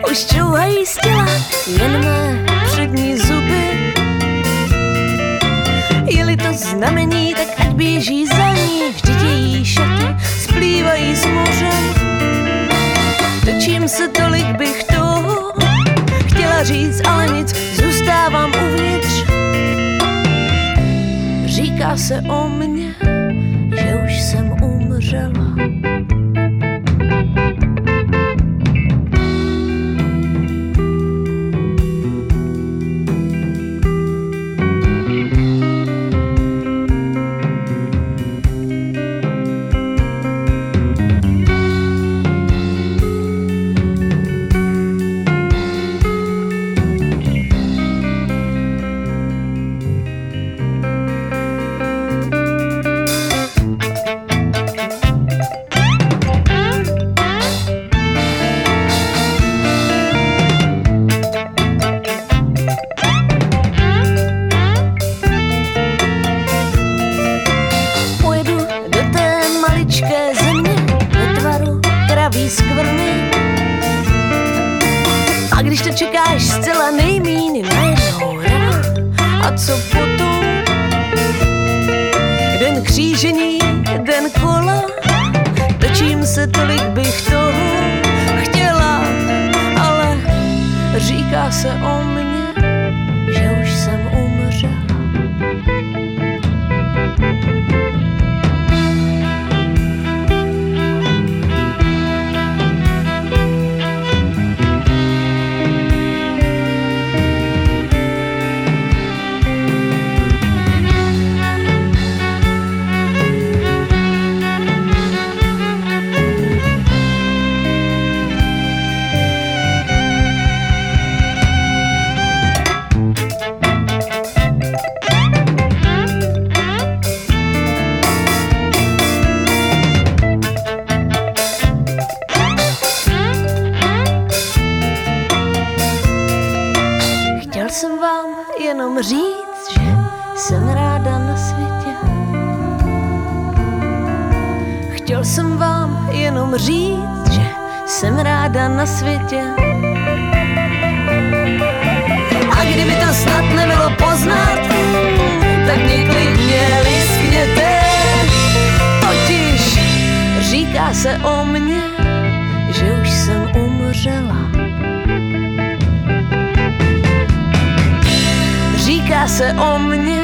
už čouhají z těla jen mé přední zuby. Je-li to znamení, tak ať běží za ní, vždyť její šaty splývají s mořem. Točím se, tolik bych toho chtěla říct, ale nic, zůstávám uvnitř. Říká se o mně, že už jsem umřela. A když to čekáš zcela nejmíň najednou rok, a co potom? Den křížení, den kola, točím se, tolik bych toho chtěla, ale říká se o mně, že už jsem umřela. Chtěl jsem vám jenom říct, že jsem ráda na světě. Chtěl jsem vám jenom říct, že jsem ráda na světě. A kdyby to snad nebylo poznat, tak mě klidně liskněte. Totiž říká se o mně, že už jsem umřela. Říká se o mně,